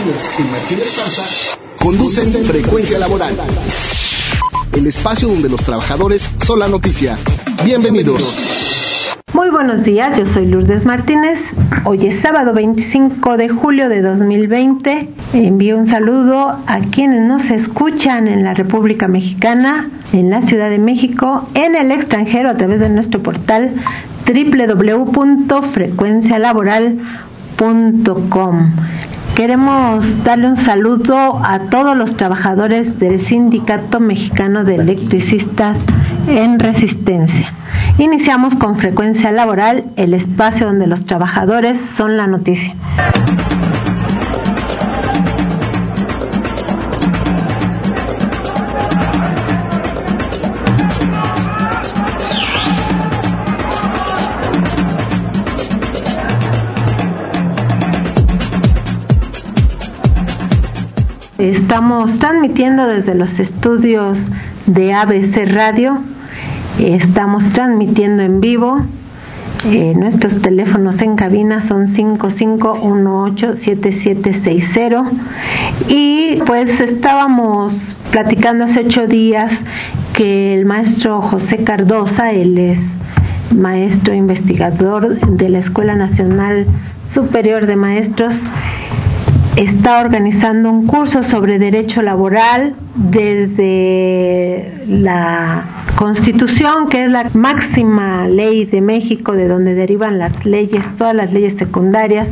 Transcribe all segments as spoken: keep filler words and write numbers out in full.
Martínez y Martínez Parza conducen Frecuencia Laboral, el espacio donde los trabajadores son la noticia. Bienvenidos. Muy buenos días, yo soy Lourdes Martínez. Hoy es sábado veinticinco de julio de dos mil veinte. Envío un saludo a quienes nos escuchan en la República Mexicana, en la Ciudad de México, en el extranjero a través de nuestro portal doble u doble u doble u punto frecuencia laboral punto com. Queremos darle un saludo a todos los trabajadores del Sindicato Mexicano de Electricistas en Resistencia. Iniciamos con Frecuencia Laboral, el espacio donde los trabajadores son la noticia. Estamos transmitiendo desde los estudios de A B C Radio. Estamos transmitiendo en vivo. Eh, nuestros teléfonos en cabina son cinco cinco uno ocho siete siete seis cero. Y pues estábamos platicando hace ocho días que el maestro José Cardosa, él es maestro investigador de la Escuela Nacional Superior de Maestros, está organizando un curso sobre derecho laboral desde la Constitución, que es la máxima ley de México, de donde derivan las leyes, todas las leyes secundarias,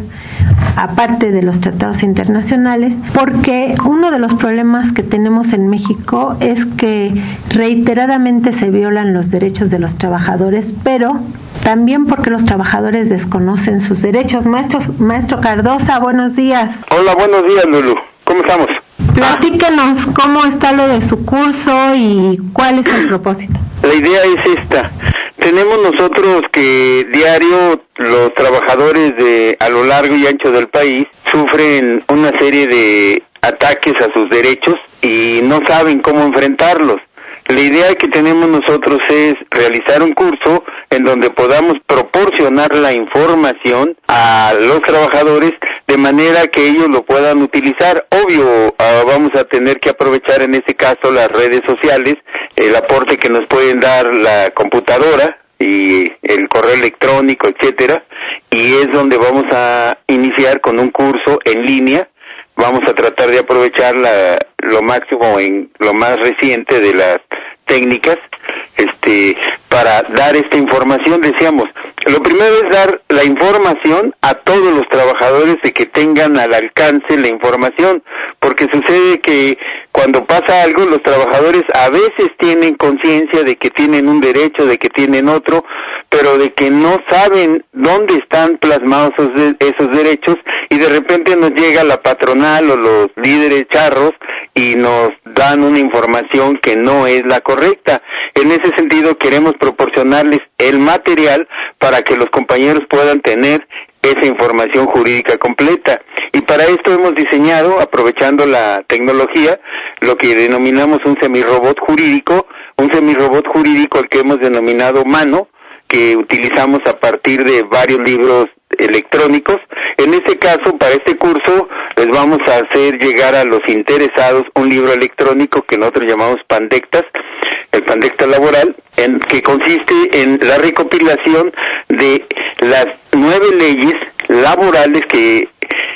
aparte de los tratados internacionales, porque uno de los problemas que tenemos en México es que reiteradamente se violan los derechos de los trabajadores, pero también porque los trabajadores desconocen sus derechos. Maestro, maestro Cardosa, buenos días. Hola, buenos días, Lulu. ¿Cómo estamos? Platíquenos cómo está lo de su curso y cuál es el propósito. La idea es esta. Tenemos nosotros que diario los trabajadores de a lo largo y ancho del país sufren una serie de ataques a sus derechos y no saben cómo enfrentarlos. La idea que tenemos nosotros es realizar un curso en donde podamos proporcionar la información a los trabajadores de manera que ellos lo puedan utilizar. Obvio, uh, vamos a tener que aprovechar en este caso las redes sociales, el aporte que nos pueden dar la computadora y el correo electrónico, etcétera, y es donde vamos a iniciar con un curso en línea. Vamos a tratar de aprovechar la, lo máximo en lo más reciente de las técnicas, este, para dar esta información. Decíamos, lo primero es dar la información a todos los trabajadores de que tengan al alcance la información, porque sucede que cuando pasa algo, los trabajadores a veces tienen conciencia de que tienen un derecho, de que tienen otro, pero de que no saben dónde están plasmados esos, esos derechos, y de repente nos llega la patronal o los líderes charros y nos dan una información que no es la correcta. En ese sentido queremos proporcionarles el material para que los compañeros puedan tener esa información jurídica completa. Y para esto hemos diseñado, aprovechando la tecnología, lo que denominamos un semirrobot jurídico, un semirrobot jurídico al que hemos denominado Mano, que utilizamos a partir de varios libros electrónicos. En este caso, para este curso, les vamos a hacer llegar a los interesados un libro electrónico que nosotros llamamos Pandectas, el Pandecta Laboral, en que consiste en la recopilación de las nueve leyes laborales que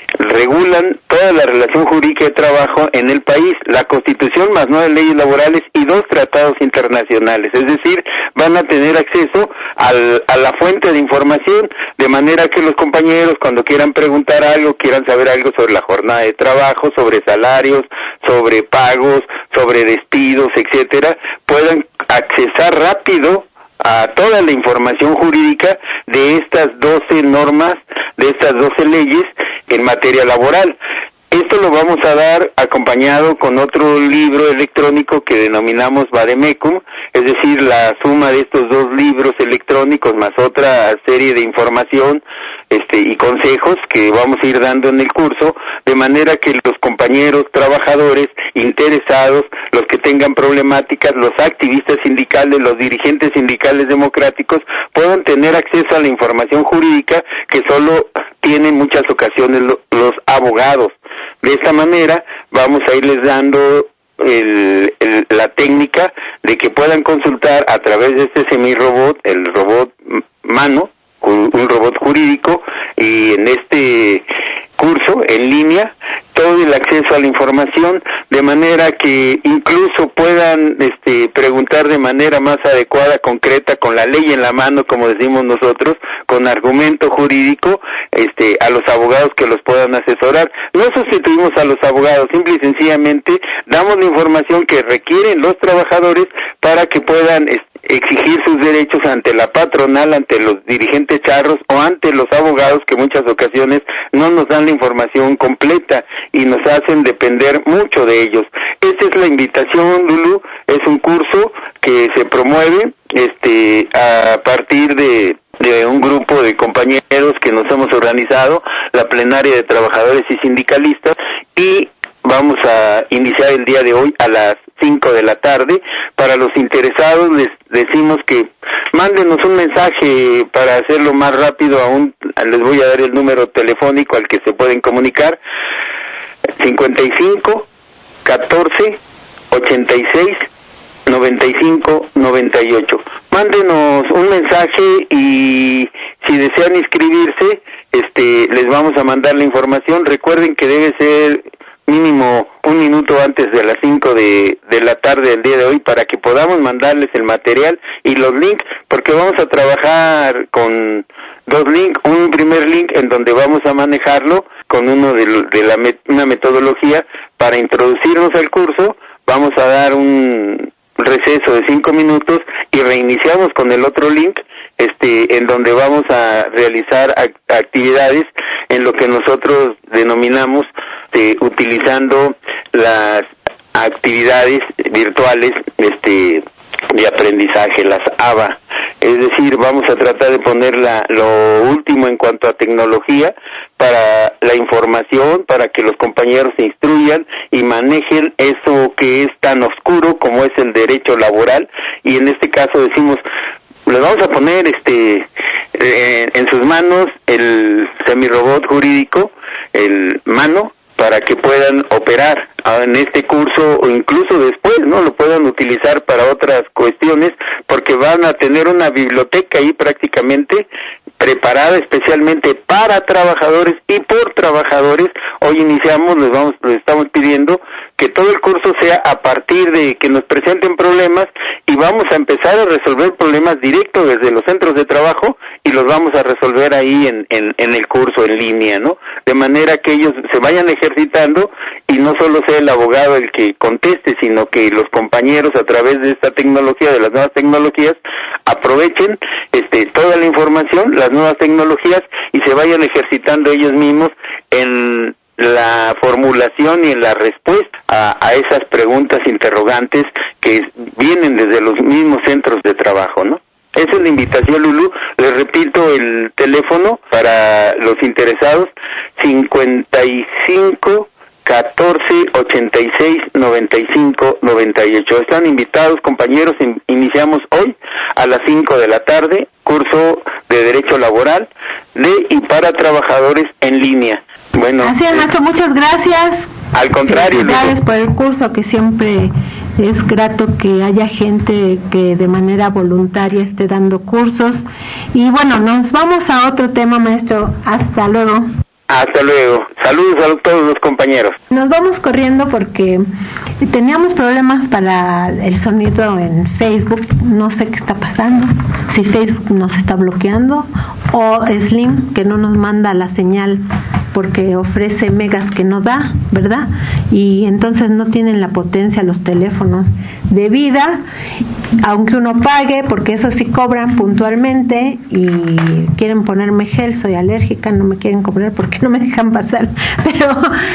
regulan toda la relación jurídica de trabajo en el país, la Constitución más nueve leyes laborales y dos tratados internacionales. Es decir, van a tener acceso al, a la fuente de información, de manera que los compañeros, cuando quieran preguntar algo, quieran saber algo sobre la jornada de trabajo, sobre salarios, sobre pagos, sobre despidos, etcétera, puedan accesar rápido a toda la información jurídica de estas doce normas, de estas doce leyes en materia laboral. Esto lo vamos a dar acompañado con otro libro electrónico que denominamos Vademecum, es decir, la suma de estos dos libros electrónicos más otra serie de información este y consejos que vamos a ir dando en el curso, de manera que los compañeros trabajadores interesados, los que tengan problemáticas, los activistas sindicales, los dirigentes sindicales democráticos, puedan tener acceso a la información jurídica que solo tienen muchas ocasiones lo, los abogados. De esta manera vamos a irles dando el, el, la técnica de que puedan consultar a través de este semirrobot, el robot mano, un, un robot jurídico, y en este curso en línea todo el acceso a la información, de manera que incluso puedan este preguntar de manera más adecuada, concreta, con la ley en la mano, como decimos nosotros, con argumento jurídico, este a los abogados que los puedan asesorar. No sustituimos a los abogados, simple y sencillamente damos la información que requieren los trabajadores para que puedan este, exigir sus derechos ante la patronal, ante los dirigentes charros o ante los abogados que muchas ocasiones no nos dan la información completa y nos hacen depender mucho de ellos. Esta es la invitación, Lulú, es un curso que se promueve este a partir de de un grupo de compañeros que nos hemos organizado, la plenaria de trabajadores y sindicalistas, y vamos a iniciar el día de hoy a las cinco de la tarde. Para los interesados les decimos que mándenos un mensaje para hacerlo más rápido aún. Les voy a dar el número telefónico al que se pueden comunicar: cincuenta y cinco, catorce, ochenta y seis, noventa y cinco, noventa y ocho. Mándenos un mensaje y si desean inscribirse, este les vamos a mandar la información. Recuerden que debe ser mínimo un minuto antes de las cinco de, de la tarde del día de hoy para que podamos mandarles el material y los links, porque vamos a trabajar con dos links, un primer link en donde vamos a manejarlo con uno de, de la met, una metodología para introducirnos al curso. Vamos a dar un receso de cinco minutos y reiniciamos con el otro link, este, en donde vamos a realizar act actividades en lo que nosotros denominamos de, utilizando las actividades virtuales este de aprendizaje, las A B A. Es decir, vamos a tratar de poner la, lo último en cuanto a tecnología para la información, para que los compañeros se instruyan y manejen eso que es tan oscuro como es el derecho laboral. Y en este caso decimos, les vamos a poner este eh, en sus manos el semirrobot jurídico, el mano, para que puedan operar en este curso o incluso después, ¿no? Lo puedan utilizar para otras cuestiones, porque van a tener una biblioteca ahí prácticamente preparada especialmente para trabajadores y por trabajadores. Hoy iniciamos, les vamos, les estamos pidiendo que todo el curso sea a partir de que nos presenten problemas y vamos a empezar a resolver problemas directos desde los centros de trabajo y los vamos a resolver ahí en, en, en el curso en línea, ¿no? De manera que ellos se vayan ejercitando y no solo sea el abogado el que conteste, sino que los compañeros a través de esta tecnología, de las nuevas tecnologías, aprovechen este toda la información, las nuevas tecnologías y se vayan ejercitando ellos mismos en la formulación y en la respuesta a, a esas preguntas interrogantes que vienen desde los mismos centros de trabajo, ¿no? Esa es la invitación, Lulú. Les repito el teléfono para los interesados: cincuenta y cinco, catorce, ochenta y seis, noventa y cinco, noventa y ocho. Están invitados, compañeros. In, iniciamos hoy a las cinco de la tarde, curso de Derecho Laboral de y para trabajadores en línea. Bueno, así es, maestro, muchas gracias. Al contrario, gracias por el curso, que siempre es grato que haya gente que de manera voluntaria esté dando cursos. Y bueno, nos vamos a otro tema, maestro. Hasta luego. Hasta luego. Saludos a todos los compañeros. Nos vamos corriendo porque teníamos problemas para el sonido en Facebook. No sé qué está pasando. Si Facebook nos está bloqueando o Slim, que no nos manda la señal porque ofrece megas que no da, ¿verdad? Y entonces no tienen la potencia los teléfonos de vida, aunque uno pague, porque eso sí cobran puntualmente y quieren ponerme gel, soy alérgica, no me quieren cobrar porque no me dejan pasar, pero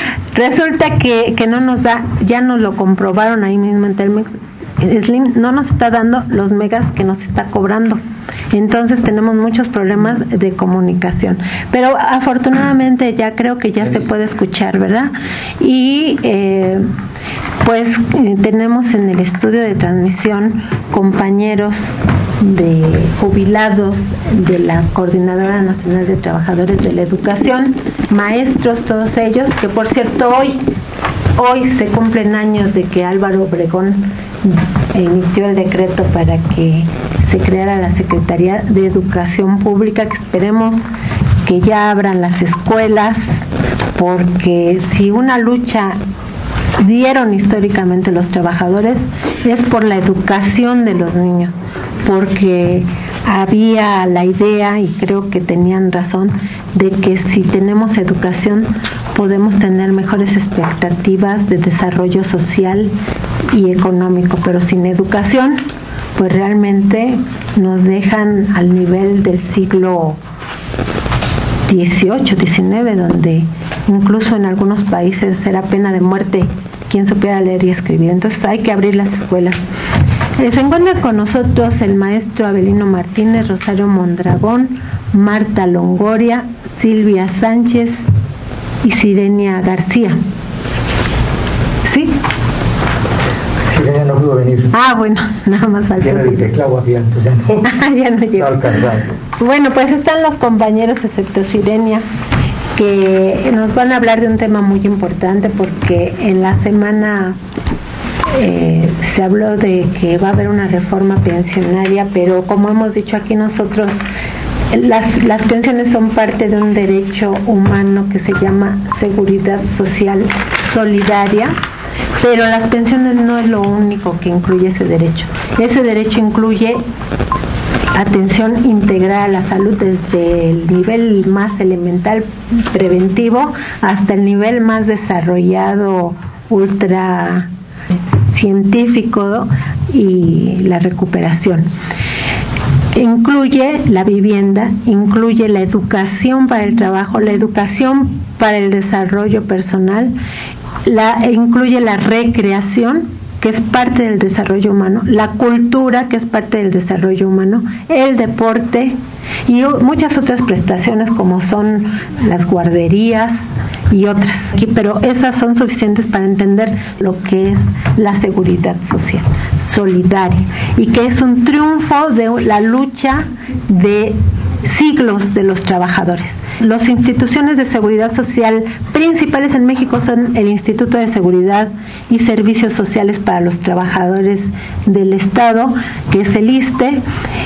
resulta que, que no nos da, ya nos lo comprobaron ahí mismo en Telmex, Slim no nos está dando los megas que nos está cobrando. Entonces tenemos muchos problemas de comunicación. Pero afortunadamente ya creo que ya se puede escuchar, ¿verdad? Y eh, pues eh, tenemos en el estudio de transmisión compañeros de jubilados de la Coordinadora Nacional de Trabajadores de la Educación, maestros todos ellos, que por cierto hoy hoy se cumplen años de que Álvaro Obregón emitió el decreto para que se creara la Secretaría de Educación Pública, que esperemos que ya abran las escuelas, porque si una lucha dieron históricamente los trabajadores es por la educación de los niños, porque había la idea, y creo que tenían razón, de que si tenemos educación podemos tener mejores expectativas de desarrollo social y económico, pero sin educación pues realmente nos dejan al nivel del siglo dieciocho, diecinueve, donde incluso en algunos países era pena de muerte quien supiera leer y escribir. Entonces hay que abrir las escuelas. Eh, se encuentra con nosotros el maestro Abelino Martínez, Rosario Mondragón, Marta Longoria, Silvia Sánchez y Sirenia García. ¿Sí? Sirenia no pudo venir. Ah, bueno, nada más falta. Ya no dice Clau había, entonces ya no. ya no llegó. No alcanzaba. Bueno, pues están los compañeros, excepto Sirenia, que nos van a hablar de un tema muy importante, porque en la semana eh, se habló de que va a haber una reforma pensionaria, pero como hemos dicho aquí nosotros, las, las pensiones son parte de un derecho humano que se llama seguridad social solidaria, pero las pensiones no es lo único que incluye ese derecho. Ese derecho incluye atención integral a la salud desde el nivel más elemental preventivo hasta el nivel más desarrollado ultra científico y la recuperación. Incluye la vivienda, incluye la educación para el trabajo, la educación para el desarrollo personal, la, incluye la recreación, que es parte del desarrollo humano, la cultura, que es parte del desarrollo humano, el deporte y muchas otras prestaciones como son las guarderías y otras. Pero esas son suficientes para entender lo que es la seguridad social solidaria y que es un triunfo de la lucha de siglos de los trabajadores. Las instituciones de seguridad social principales en México son el Instituto de Seguridad y Servicios Sociales para los Trabajadores del Estado, que es el ISSSTE,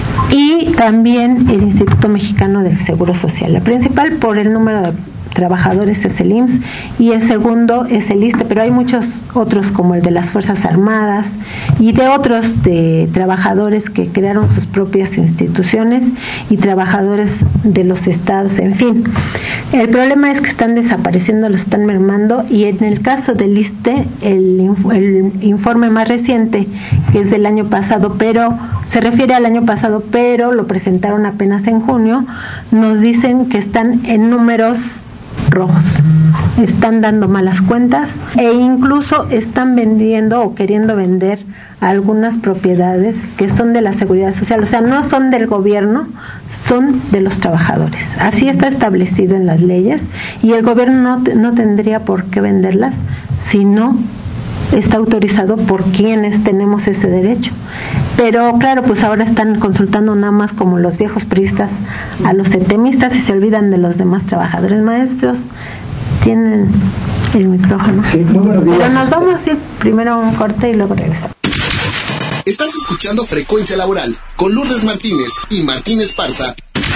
y también el Instituto Mexicano del Seguro Social. La principal por el número de trabajadores es el I M S S y el segundo es el ISSSTE, pero hay muchos otros como el de las Fuerzas Armadas y de otros de trabajadores que crearon sus propias instituciones y trabajadores de los estados, en fin. El problema es que están desapareciendo, lo están mermando, y en el caso del ISSSTE, el, el informe más reciente, que es del año pasado, pero se refiere al año pasado, pero lo presentaron apenas en junio, nos dicen que están en números rojos, están dando malas cuentas e incluso están vendiendo o queriendo vender algunas propiedades que son de la seguridad social, o sea, no son del gobierno, son de los trabajadores. Así está establecido en las leyes y el gobierno no, no tendría por qué venderlas si no está autorizado por quienes tenemos ese derecho. Pero claro, pues ahora están consultando nada más como los viejos priistas a los setemistas y se olvidan de los demás trabajadores. Maestros, tienen el micrófono. Sí, muy buenos días. Pero nos vamos a ir primero a un corte y luego regresamos. Estás escuchando Frecuencia Laboral con Lourdes Martínez y Martín Esparza.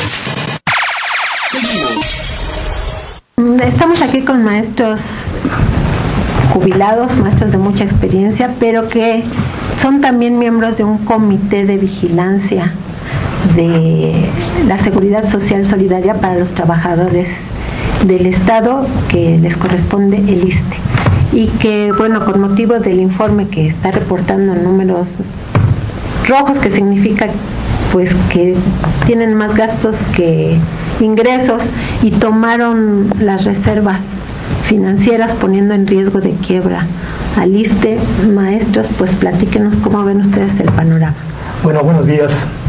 Seguimos. Estamos aquí con maestros jubilados, maestros de mucha experiencia, pero que son también miembros de un comité de vigilancia de la Seguridad Social Solidaria para los trabajadores del Estado, que les corresponde el ISSSTE, y que, bueno, con motivo del informe que está reportando números rojos, que significa pues que tienen más gastos que ingresos, y tomaron las reservas financieras poniendo en riesgo de quiebra al ISSSTE. Maestros, pues platíquenos cómo ven ustedes el panorama. Bueno, buenos días.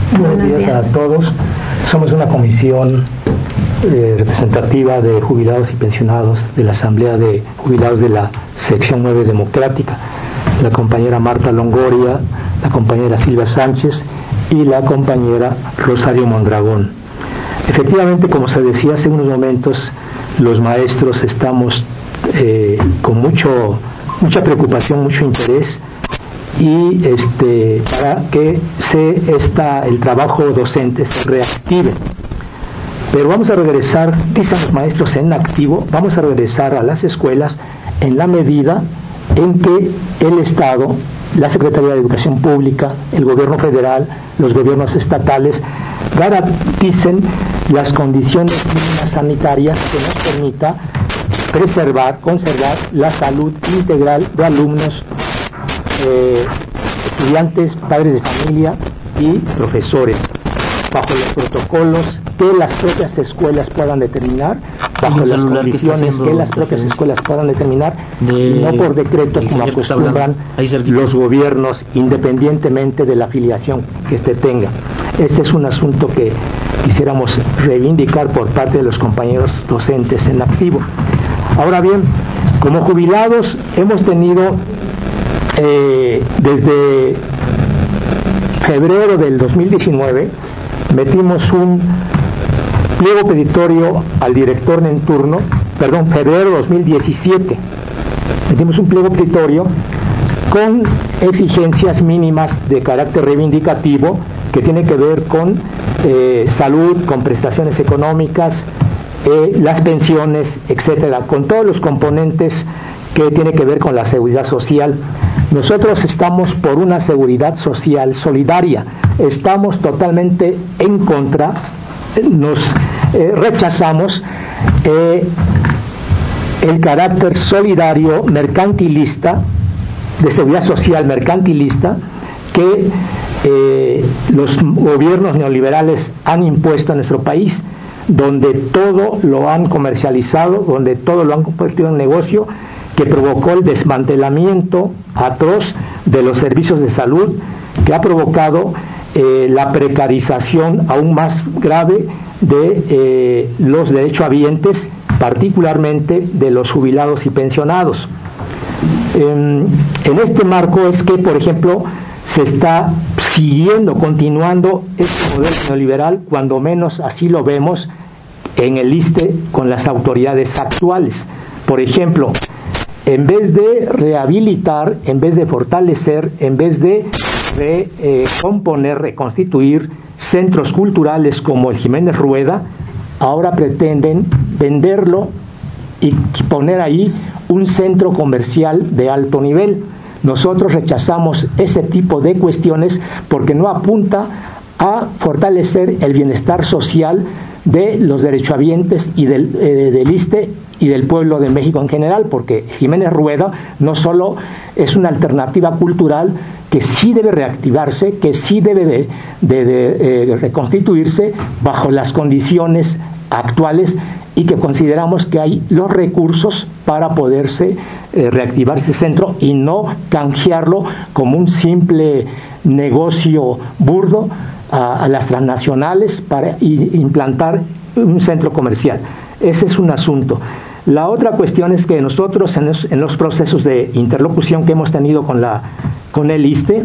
Buenos, Buenos días, días a todos. Somos una comisión eh, representativa de jubilados y pensionados de la Asamblea de Jubilados de la Sección nueve Democrática. La compañera Marta Longoria, la compañera Silvia Sánchez y la compañera Rosario Mondragón. Efectivamente, como se decía hace unos momentos, los maestros estamos eh, con mucho, mucha preocupación, mucho interés y este, para que se esta, el trabajo docente se reactive. Pero vamos a regresar, dicen los maestros en activo, vamos a regresar a las escuelas en la medida en que el Estado, la Secretaría de Educación Pública, el gobierno federal, los gobiernos estatales garanticen las condiciones mínimas sanitarias que nos permita preservar, conservar la salud integral de alumnos, eh, estudiantes, padres de familia y profesores, bajo los protocolos que las propias escuelas puedan determinar, bajo las condiciones que, que las propias escuelas puedan determinar, y no por decreto como acostumbran los gobiernos, independientemente de la afiliación que éste tenga. Este es un asunto que quisiéramos reivindicar por parte de los compañeros docentes en activo. Ahora bien, como jubilados hemos tenido eh, desde febrero del dos mil diecinueve, metimos un pliego petitorio al director en turno, perdón, febrero de dos mil diecisiete, metimos un pliego petitorio con exigencias mínimas de carácter reivindicativo que tiene que ver con eh, salud, con prestaciones económicas, eh, las pensiones, etcétera, con todos los componentes que tiene que ver con la seguridad social. Nosotros estamos por una seguridad social solidaria, estamos totalmente en contra, nos eh, rechazamos eh, el carácter solidario mercantilista, de seguridad social mercantilista, que eh, los gobiernos neoliberales han impuesto a nuestro país, donde todo lo han comercializado, donde todo lo han convertido en negocio, que provocó el desmantelamiento atroz de los servicios de salud, que ha provocado eh, la precarización aún más grave de eh, los derechohabientes, particularmente de los jubilados y pensionados. En, en este marco es que, por ejemplo, se está siguiendo, continuando este modelo neoliberal, cuando menos así lo vemos en el ISSSTE con las autoridades actuales. Por ejemplo, en vez de rehabilitar, en vez de fortalecer, en vez de recomponer, eh, reconstituir centros culturales como el Jiménez Rueda, ahora pretenden venderlo y poner ahí un centro comercial de alto nivel. Nosotros rechazamos ese tipo de cuestiones porque no apunta a fortalecer el bienestar social de los derechohabientes y del, eh, del ISSSTE y del pueblo de México en general, porque Jiménez Rueda no solo es una alternativa cultural que sí debe reactivarse, que sí debe de, de, de eh, reconstituirse bajo las condiciones actuales, y que consideramos que hay los recursos para poderse eh, reactivar ese centro y no canjearlo como un simple negocio burdo a, a las transnacionales para y, implantar un centro comercial. Ese es un asunto. La otra cuestión es que nosotros en los, en los procesos de interlocución que hemos tenido con, la, con el ISSSTE,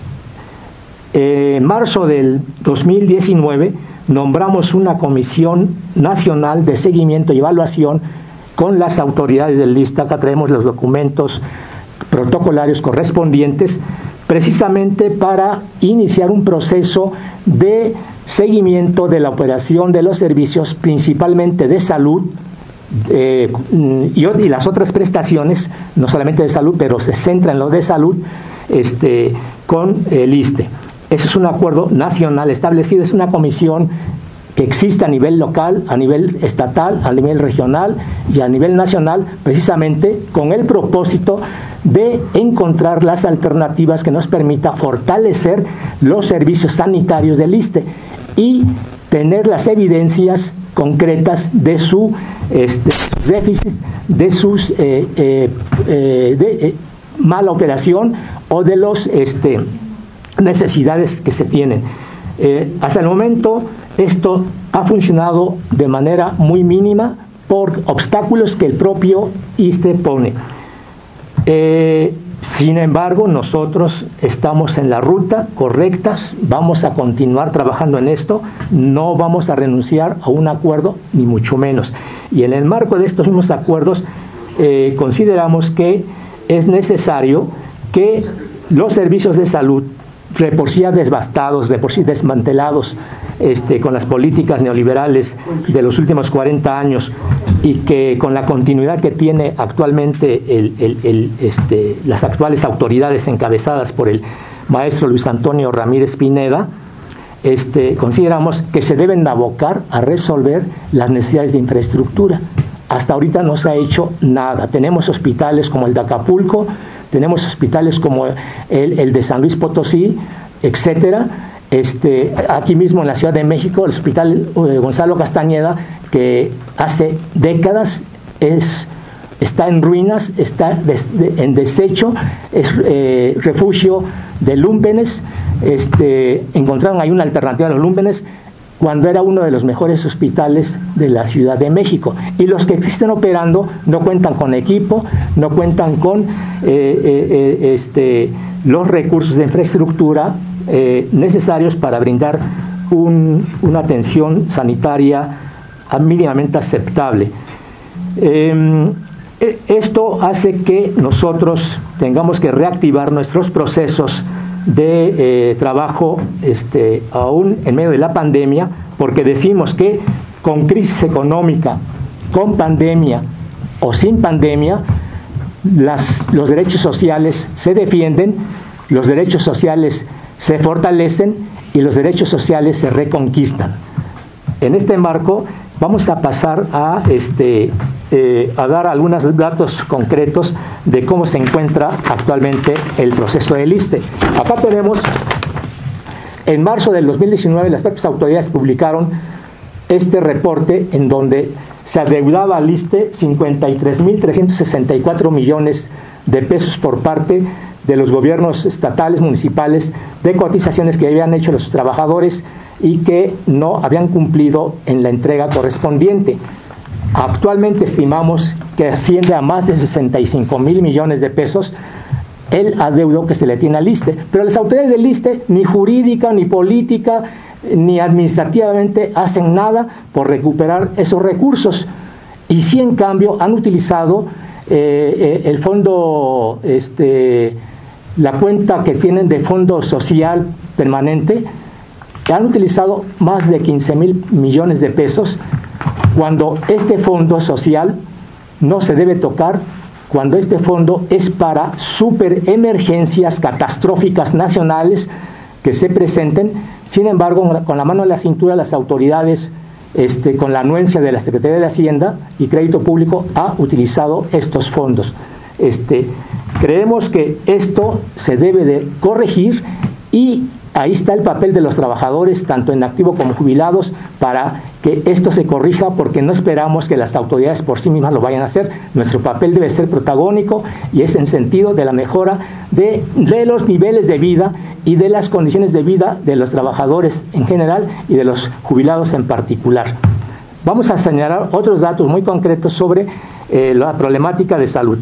eh, en marzo del dos mil diecinueve nombramos una comisión nacional de seguimiento y evaluación con las autoridades del ISSSTE. Acá traemos los documentos protocolarios correspondientes, precisamente para iniciar un proceso de seguimiento de la operación de los servicios, principalmente de salud, eh, y, y las otras prestaciones, no solamente de salud, pero se centra en lo de salud, este, con el ISSSTE. Ese es un acuerdo nacional establecido, es una comisión que existe a nivel local, a nivel estatal, a nivel regional y a nivel nacional, precisamente con el propósito de encontrar las alternativas que nos permita fortalecer los servicios sanitarios del ISSSTE y tener las evidencias concretas de su este, déficit, de sus eh, eh, eh, de, eh, mala operación o de los este, necesidades que se tienen. Eh, hasta el momento esto ha funcionado de manera muy mínima por obstáculos que el propio ISSSTE pone. Eh, sin embargo, nosotros estamos en la ruta correcta, vamos a continuar trabajando en esto, no vamos a renunciar a un acuerdo, ni mucho menos. Y en el marco de estos mismos acuerdos, eh, consideramos que es necesario que los servicios de salud, de por sí ya devastados, de por sí desmantelados este, con las políticas neoliberales de los últimos cuarenta años, y que con la continuidad que tiene actualmente el, el, el, este, las actuales autoridades encabezadas por el maestro Luis Antonio Ramírez Pineda, este, consideramos que se deben abocar a resolver las necesidades de infraestructura. Hasta ahorita no se ha hecho nada. Tenemos hospitales como el de Acapulco, tenemos hospitales como el, el de San Luis Potosí, etcétera. Este, aquí mismo en la Ciudad de México, el Hospital eh, Gonzalo Castañeda, que hace décadas es, está en ruinas, está des, de, en desecho, es eh, refugio de lúmpenes. Este, encontraron ahí una alternativa a los lúmpenes cuando era uno de los mejores hospitales de la Ciudad de México. Y los que existen operando no cuentan con equipo, no cuentan con eh, eh, eh, este, los recursos de infraestructura eh, necesarios para brindar un, una atención sanitaria mínimamente aceptable. Eh, esto hace que nosotros tengamos que reactivar nuestros procesos de eh, trabajo este, aún en medio de la pandemia, porque decimos que con crisis económica, con pandemia o sin pandemia, las, los derechos sociales se defienden, los derechos sociales se fortalecen y los derechos sociales se reconquistan. En este marco vamos a pasar a, este, eh, a dar algunos datos concretos de cómo se encuentra actualmente el proceso del ISSSTE. Acá tenemos, en marzo del dos mil diecinueve, las propias autoridades publicaron este reporte en donde se adeudaba al ISSSTE cincuenta y tres mil trescientos sesenta y cuatro millones de pesos por parte de los gobiernos estatales, municipales, de cotizaciones que habían hecho los trabajadores y que no habían cumplido en la entrega correspondiente. Actualmente estimamos que asciende a más de sesenta y cinco mil millones de pesos el adeudo que se le tiene al ISSSTE, pero las autoridades del ISSSTE ni jurídica, ni política, ni administrativamente hacen nada por recuperar esos recursos, y sí en cambio han utilizado eh, el fondo, este, la cuenta que tienen de fondo social permanente, han utilizado más de quince mil millones de pesos, cuando este fondo social no se debe tocar, cuando este fondo es para superemergencias catastróficas nacionales que se presenten. Sin embargo, con la mano en la cintura, las autoridades, este, con la anuencia de la Secretaría de Hacienda y Crédito Público, ha utilizado estos fondos. Este, creemos que esto se debe de corregir, y ahí está el papel de los trabajadores, tanto en activo como jubilados, para que esto se corrija, porque no esperamos que las autoridades por sí mismas lo vayan a hacer. Nuestro papel debe ser protagónico, y es en sentido de la mejora de, de los niveles de vida y de las condiciones de vida de los trabajadores en general y de los jubilados en particular. Vamos a señalar otros datos muy concretos sobre eh, la problemática de salud.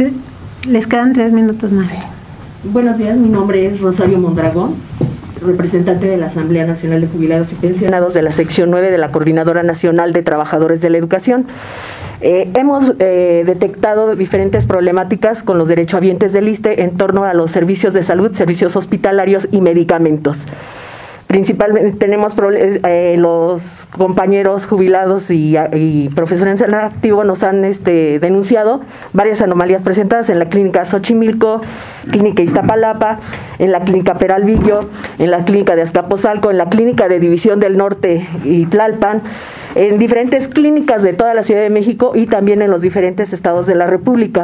Les quedan tres minutos más. Buenos días, mi nombre es Rosario Mondragón, representante de la Asamblea Nacional de Jubilados y Pensionados de la sección nueve de la Coordinadora Nacional de Trabajadores de la Educación. Eh, hemos eh, detectado diferentes problemáticas con los derechohabientes del ISSSTE en torno a los servicios de salud, servicios hospitalarios y medicamentos. Principalmente tenemos eh, los compañeros jubilados y, y profesores en activo nos han este, denunciado varias anomalías presentadas en la clínica Xochimilco, clínica Iztapalapa, en la clínica Peralvillo, en la clínica de Azcapotzalco, en la clínica de División del Norte y Tlalpan, en diferentes clínicas de toda la Ciudad de México y también en los diferentes estados de la República.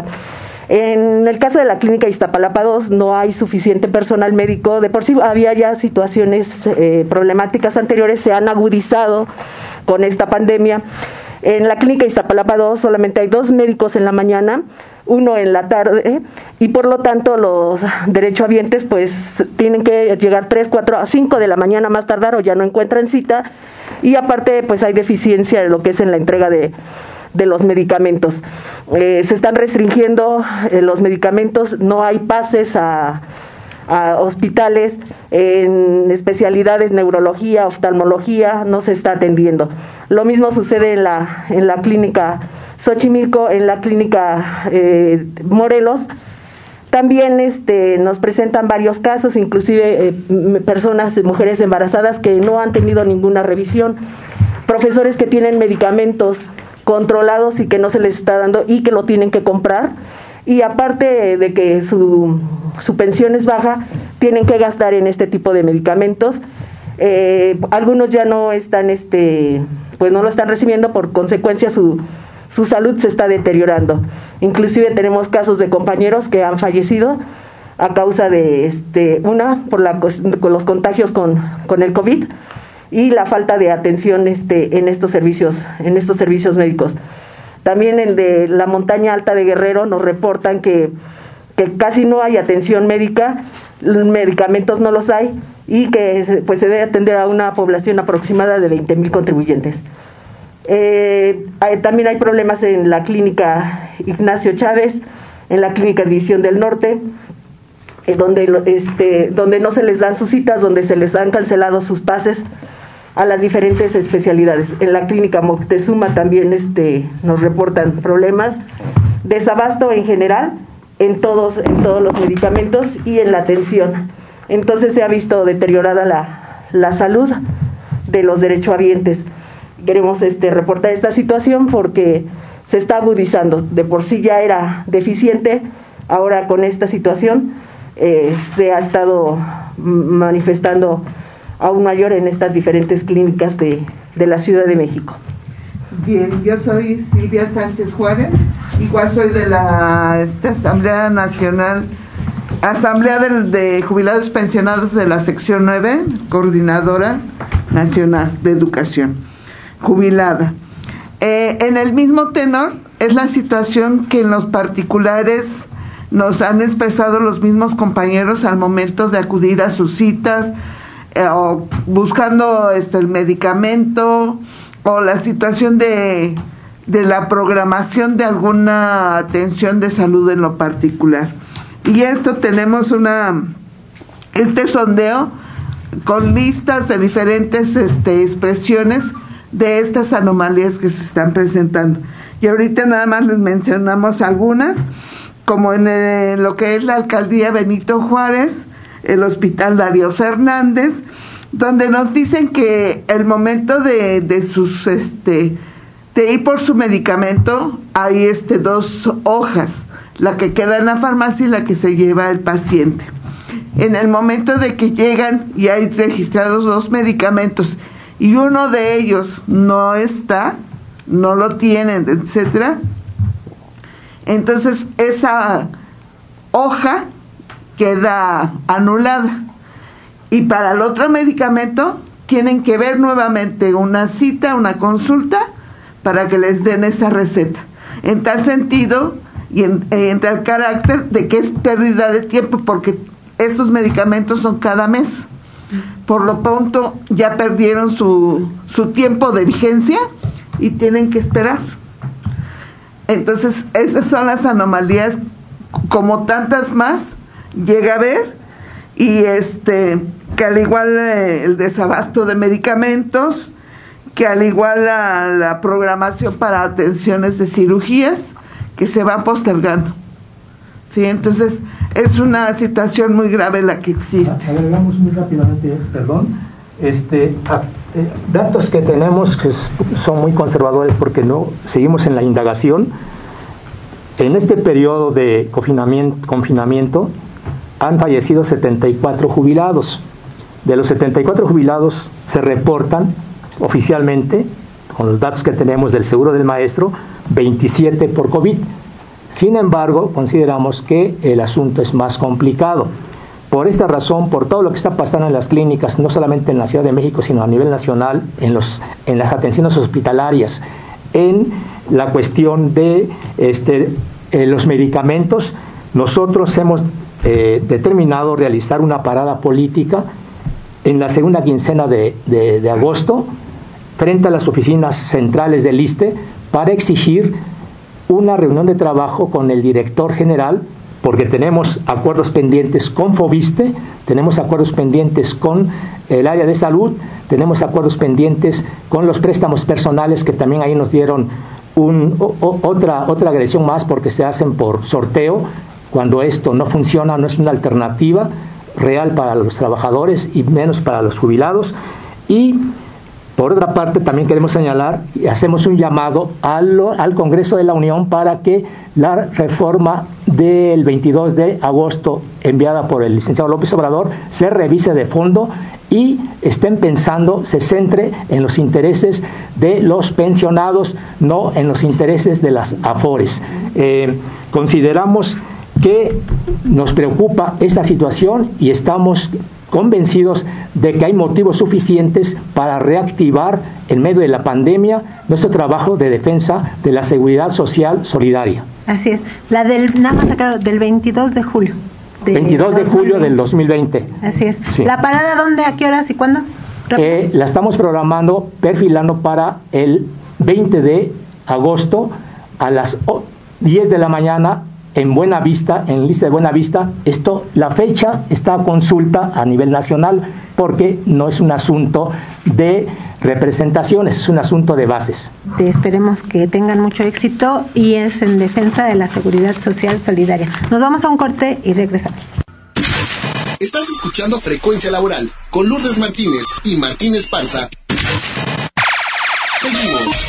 En el caso de la clínica Iztapalapa dos no hay suficiente personal médico, de por sí había ya situaciones eh, problemáticas anteriores, se han agudizado con esta pandemia. En la clínica Iztapalapa dos solamente hay dos médicos en la mañana, uno en la tarde, y por lo tanto los derechohabientes pues tienen que llegar tres, cuatro, cinco de la mañana más tardar o ya no encuentran cita, y aparte pues hay deficiencia en lo que es en la entrega de, de los medicamentos. Eh, se están restringiendo eh, los medicamentos, no hay pases a, a hospitales, en especialidades neurología, oftalmología, no se está atendiendo. Lo mismo sucede en la, en la clínica Xochimilco, en la clínica eh, Morelos. También este, nos presentan varios casos, inclusive eh, personas, mujeres embarazadas que no han tenido ninguna revisión, profesores que tienen medicamentos controlados y que no se les está dando y que lo tienen que comprar, y aparte de que su, su pensión es baja, tienen que gastar en este tipo de medicamentos. Eh, algunos ya no están, este, pues no lo están recibiendo, por consecuencia su su salud se está deteriorando. Inclusive tenemos casos de compañeros que han fallecido a causa de este una por la con los contagios con, con el COVID y la falta de atención este en estos servicios en estos servicios médicos. También el de la montaña alta de Guerrero nos reportan que que casi no hay atención médica, medicamentos no los hay, y que pues se debe atender a una población aproximada de veinte mil contribuyentes. Eh, hay, también hay problemas en la clínica Ignacio Chávez, en la clínica División del Norte, eh, donde, este, donde no se les dan sus citas, donde se les han cancelado sus pases a las diferentes especialidades. En la clínica Moctezuma también este, nos reportan problemas, desabasto en general en todos, en todos los medicamentos y en la atención. Entonces se ha visto deteriorada la, la salud de los derechohabientes. Queremos este, reportar esta situación porque se está agudizando. De por sí ya era deficiente, ahora con esta situación eh, se ha estado manifestando aún mayor en estas diferentes clínicas de, de la Ciudad de México. Bien, yo soy Silvia Sánchez Juárez, igual soy de la este, Asamblea Nacional, Asamblea de, de Jubilados Pensionados de la sección nueve, Coordinadora Nacional de Educación Jubilada. Eh, en el mismo tenor es la situación que en los particulares nos han expresado los mismos compañeros al momento de acudir a sus citas, eh, o buscando este, el medicamento, o la situación de, de la programación de alguna atención de salud en lo particular. Y esto tenemos una este sondeo con listas de diferentes este, expresiones de estas anomalías que se están presentando. Y ahorita nada más les mencionamos algunas, como en, el, en lo que es la Alcaldía Benito Juárez, el Hospital Darío Fernández, donde nos dicen que el momento de, de sus este de ir por su medicamento hay este dos hojas, la que queda en la farmacia y la que se lleva el paciente. En el momento de que llegan y hay registrados dos medicamentos y uno de ellos no está, no lo tienen, etcétera, entonces esa hoja queda anulada. Y para el otro medicamento tienen que ver nuevamente una cita, una consulta, para que les den esa receta. En tal sentido, y en, en tal carácter de que es pérdida de tiempo, porque esos medicamentos son cada mes. Por lo pronto ya perdieron su, su tiempo de vigencia y tienen que esperar. Entonces, esas son las anomalías, como tantas más llega a haber, y este que al igual eh, el desabasto de medicamentos, que al igual la, la programación para atenciones de cirugías que se van postergando. Sí, entonces es una situación muy grave la que existe. Agregamos muy rápidamente, perdón, este, a, eh, datos que tenemos que son muy conservadores porque no seguimos en la indagación. En este periodo de confinamiento, confinamiento han fallecido setenta y cuatro jubilados. De los setenta y cuatro jubilados se reportan oficialmente, con los datos que tenemos del seguro del maestro, veintisiete por COVID. Sin embargo, consideramos que el asunto es más complicado. Por esta razón, por todo lo que está pasando en las clínicas, no solamente en la Ciudad de México, sino a nivel nacional, en, los, en las atenciones hospitalarias, en la cuestión de este, eh, los medicamentos, nosotros hemos eh, determinado realizar una parada política en la segunda quincena de, de, de agosto frente a las oficinas centrales del ISSSTE para exigir una reunión de trabajo con el director general, porque tenemos acuerdos pendientes con FOBISSSTE, tenemos acuerdos pendientes con el área de salud, tenemos acuerdos pendientes con los préstamos personales, que también ahí nos dieron un, o, otra, otra agresión más porque se hacen por sorteo, cuando esto no funciona, no es una alternativa real para los trabajadores y menos para los jubilados. Y por otra parte, también queremos señalar y hacemos un llamado al, al Congreso de la Unión para que la reforma del veintidós de agosto enviada por el licenciado López Obrador se revise de fondo y estén pensando, se centre en los intereses de los pensionados, no en los intereses de las AFORES. Eh, consideramos que nos preocupa esta situación y estamos convencidos de que hay motivos suficientes para reactivar en medio de la pandemia nuestro trabajo de defensa de la seguridad social solidaria. Así es, la del, nada más aclaro, del veintidós de julio. De veintidós de julio del dos mil veinte. Así es. Sí. ¿La parada dónde, a qué horas y cuándo? Eh, la estamos programando, perfilando para el veinte de agosto a las diez de la mañana en Buenavista, en lista de Buenavista. Esto, la fecha está a consulta a nivel nacional porque no es un asunto de representaciones, es un asunto de bases. Esperemos que tengan mucho éxito y es en defensa de la seguridad social solidaria. Nos vamos a un corte y regresamos. Estás escuchando Frecuencia Laboral con Lourdes Martínez y Martín Esparza. Seguimos.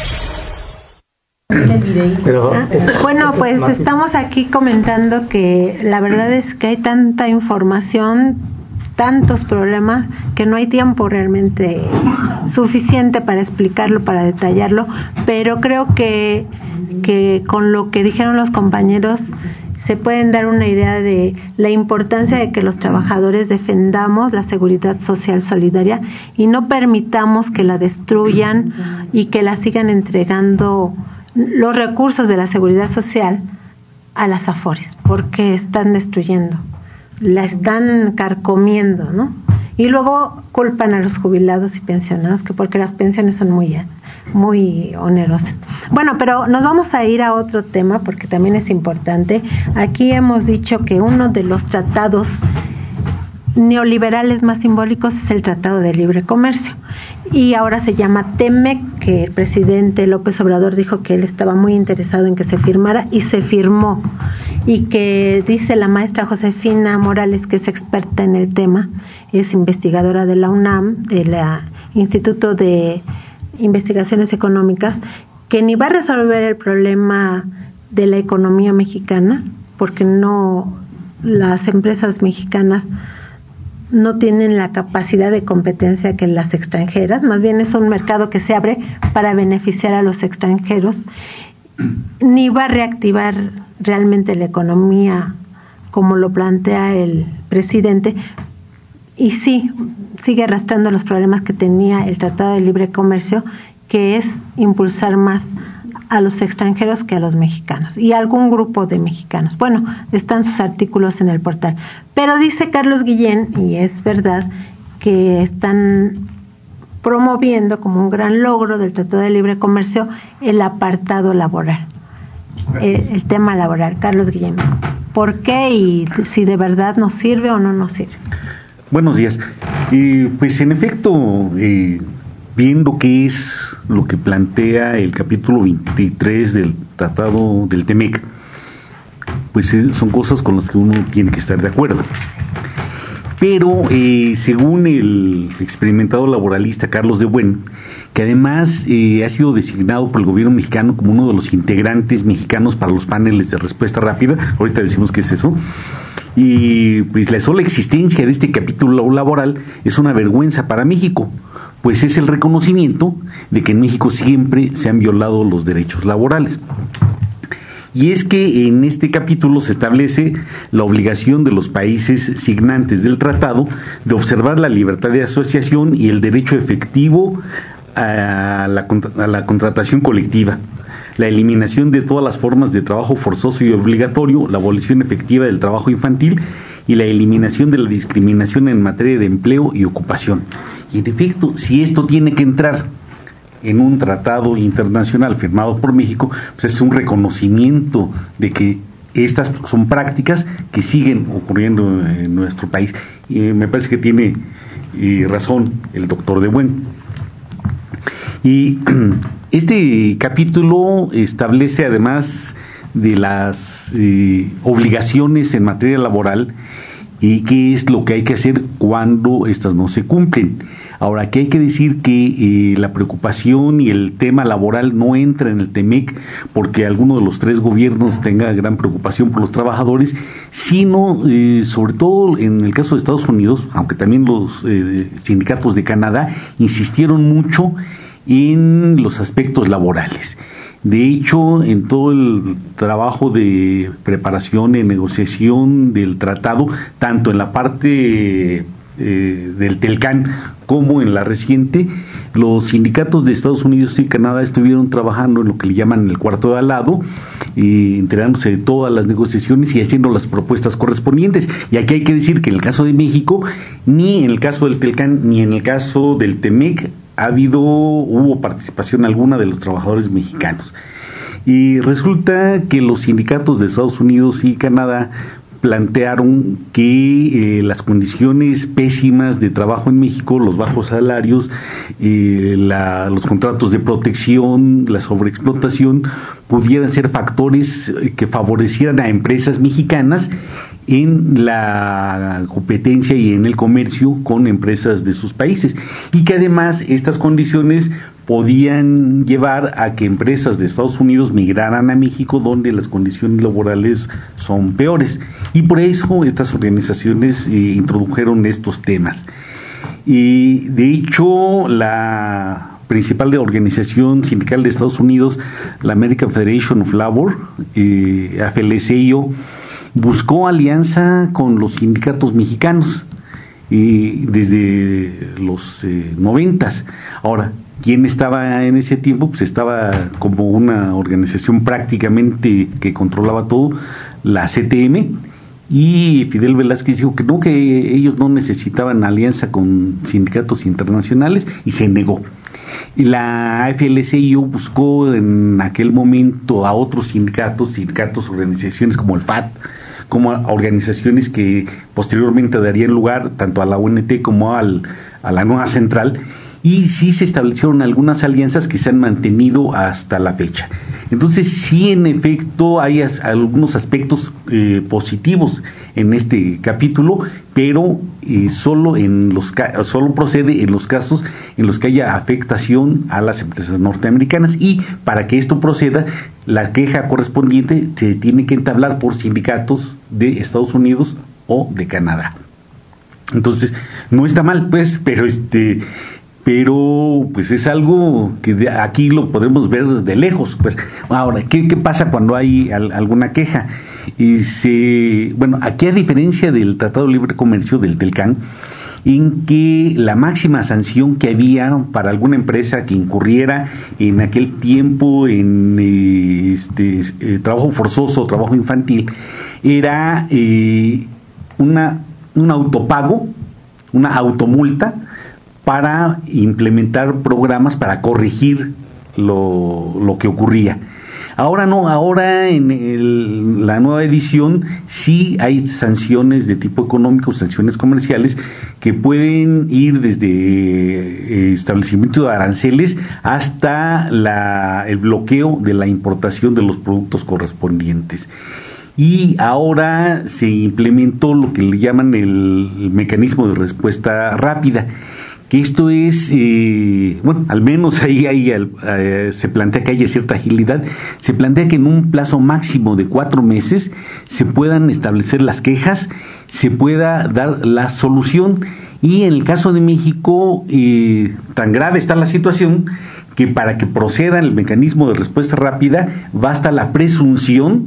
Pero, ah, bueno, pues estamos aquí comentando que la verdad es que hay tanta información, tantos problemas, que no hay tiempo realmente suficiente para explicarlo, para detallarlo, pero creo que, que con lo que dijeron los compañeros se pueden dar una idea de la importancia de que los trabajadores defendamos la seguridad social solidaria y no permitamos que la destruyan y que la sigan entregando los recursos de la seguridad social a las AFORES, porque están destruyendo, la están carcomiendo, ¿no? Y luego culpan a los jubilados y pensionados, que porque las pensiones son muy, muy onerosas. Bueno, pero nos vamos a ir a otro tema, porque también es importante. Aquí hemos dicho que uno de los tratados neoliberales más simbólicos es el Tratado de Libre Comercio, y ahora se llama TEMEC, que el presidente López Obrador dijo que él estaba muy interesado en que se firmara y se firmó, y que dice la maestra Josefina Morales, que es experta en el tema, es investigadora de la UNAM, del Instituto de Investigaciones Económicas, que ni va a resolver el problema de la economía mexicana, porque no, las empresas mexicanas no tienen la capacidad de competencia que las extranjeras, más bien es un mercado que se abre para beneficiar a los extranjeros, ni va a reactivar realmente la economía como lo plantea el presidente, y sí, sigue arrastrando los problemas que tenía el Tratado de Libre Comercio, que es impulsar más a los extranjeros que a los mexicanos y a algún grupo de mexicanos. Bueno, están sus artículos en el portal. Pero dice Carlos Guillén, y es verdad, que están promoviendo como un gran logro del Tratado de Libre Comercio el apartado laboral, el, el tema laboral. Carlos Guillén, ¿por qué y si de verdad nos sirve o no nos sirve? Buenos días. Eh, pues en efecto, eh, viendo qué es lo que plantea el capítulo veintitrés del Tratado del TEMEC, pues eh, son cosas con las que uno tiene que estar de acuerdo. Pero eh, según el experimentado laboralista Carlos de Buen, que además eh, ha sido designado por el gobierno mexicano como uno de los integrantes mexicanos para los paneles de respuesta rápida, ahorita decimos qué es eso, y pues la sola existencia de este capítulo laboral es una vergüenza para México, pues es el reconocimiento de que en México siempre se han violado los derechos laborales. Y es que en este capítulo se establece la obligación de los países signantes del tratado de observar la libertad de asociación y el derecho efectivo a la, a la contratación colectiva, la eliminación de todas las formas de trabajo forzoso y obligatorio, la abolición efectiva del trabajo infantil y la eliminación de la discriminación en materia de empleo y ocupación. Y en efecto, si esto tiene que entrar en un tratado internacional firmado por México, pues es un reconocimiento de que estas son prácticas que siguen ocurriendo en nuestro país. Y me parece que tiene eh, razón el doctor de Buen. Y este capítulo establece, además de las eh, obligaciones en materia laboral, y qué es lo que hay que hacer cuando estas no se cumplen. Ahora, aquí hay que decir que eh, la preocupación y el tema laboral no entra en el TEMEC porque alguno de los tres gobiernos tenga gran preocupación por los trabajadores, sino eh, sobre todo en el caso de Estados Unidos, aunque también los eh, sindicatos de Canadá insistieron mucho en los aspectos laborales. De hecho, en todo el trabajo de preparación y negociación del tratado, tanto en la parte eh, del TELCAN como en la reciente, los sindicatos de Estados Unidos y Canadá estuvieron trabajando en lo que le llaman el cuarto de al lado, eh, enterándose de todas las negociaciones y haciendo las propuestas correspondientes. Y aquí hay que decir que en el caso de México, ni en el caso del TELCAN, ni en el caso del TEMEC, ha habido, hubo participación alguna de los trabajadores mexicanos. Y resulta que los sindicatos de Estados Unidos y Canadá plantearon que eh, las condiciones pésimas de trabajo en México, los bajos salarios, eh, la, los contratos de protección, la sobreexplotación, pudieran ser factores que favorecieran a empresas mexicanas en la competencia y en el comercio con empresas de sus países, y que además estas condiciones podían llevar a que empresas de Estados Unidos migraran a México, donde las condiciones laborales son peores, y por eso estas organizaciones eh, introdujeron estos temas. Y de hecho, la principal de organización sindical de Estados Unidos, la American Federation of Labor, eh, A F L C I O, buscó alianza con los sindicatos mexicanos eh, desde los eh, noventas. Ahora, ¿quién estaba en ese tiempo? Pues estaba como una organización prácticamente que controlaba todo, la C T M, y Fidel Velázquez dijo que no, que ellos no necesitaban alianza con sindicatos internacionales, y se negó. Y la A F L C I O buscó en aquel momento a otros sindicatos, sindicatos, organizaciones como el F A T, como a organizaciones que posteriormente darían lugar tanto a la O N T como al, a la nueva central, y sí se establecieron algunas alianzas que se han mantenido hasta la fecha. Entonces, sí, en efecto, hay as, algunos aspectos eh, positivos en este capítulo, pero eh, solo en los solo procede en los casos en los que haya afectación a las empresas norteamericanas, y para que esto proceda, la queja correspondiente se tiene que entablar por sindicatos de Estados Unidos o de Canadá. Entonces, no está mal, pues, pero este pero pues es algo que de aquí lo podemos ver de lejos. Pues ahora, ¿qué, qué pasa cuando hay al, alguna queja? Y se, bueno, aquí, a diferencia del Tratado de Libre Comercio del TELCAN, en que la máxima sanción que había para alguna empresa que incurriera en aquel tiempo en eh, este eh, trabajo forzoso, trabajo infantil, era eh, una un autopago, una automulta, para implementar programas para corregir lo, lo que ocurría. Ahora no, ahora en el, la nueva edición sí hay sanciones de tipo económico, sanciones comerciales, que pueden ir desde eh, establecimiento de aranceles hasta la, el bloqueo de la importación de los productos correspondientes. Y ahora se implementó lo que le llaman el, el mecanismo de respuesta rápida, que esto es, eh, bueno, al menos ahí, ahí eh, se plantea que haya cierta agilidad. Se plantea que en un plazo máximo de cuatro meses se puedan establecer las quejas, se pueda dar la solución, y en el caso de México, eh, tan grave está la situación que para que proceda el mecanismo de respuesta rápida basta la presunción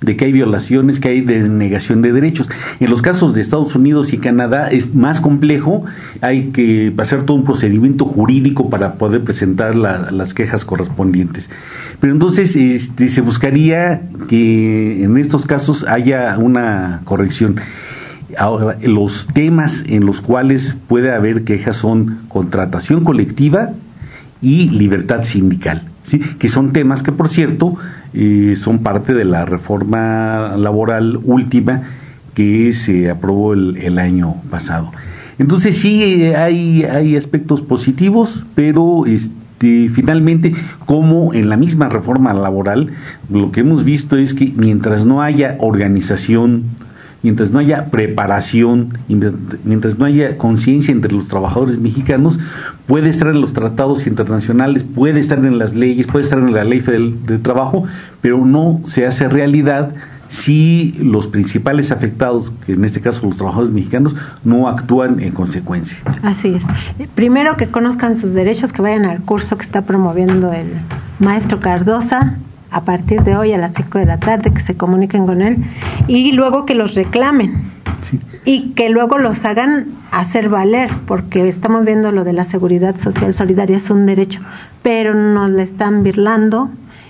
de que hay violaciones, que hay denegación de derechos. En los casos de Estados Unidos y Canadá es más complejo, hay que hacer todo un procedimiento jurídico para poder presentar la, las quejas correspondientes. Pero entonces este, se buscaría que en estos casos haya una corrección. Ahora, los temas en los cuales puede haber quejas son contratación colectiva y libertad sindical, ¿sí? Que son temas que, por cierto, eh, son parte de la reforma laboral última que se aprobó el, el año pasado. Entonces sí hay, hay aspectos positivos, pero este, finalmente, como en la misma reforma laboral, lo que hemos visto es que mientras no haya organización, mientras no haya preparación, mientras no haya conciencia entre los trabajadores mexicanos, puede estar en los tratados internacionales, puede estar en las leyes, puede estar en la ley federal de trabajo, pero no se hace realidad si los principales afectados, que en este caso los trabajadores mexicanos, no actúan en consecuencia. Así es. Primero que conozcan sus derechos, que vayan al curso que está promoviendo el maestro Cardosa, a partir de hoy a las cinco de la tarde, que se comuniquen con él, y luego que los reclamen, sí. Y que luego los hagan hacer valer, porque estamos viendo lo de la seguridad social solidaria, es un derecho, pero nos le están birlando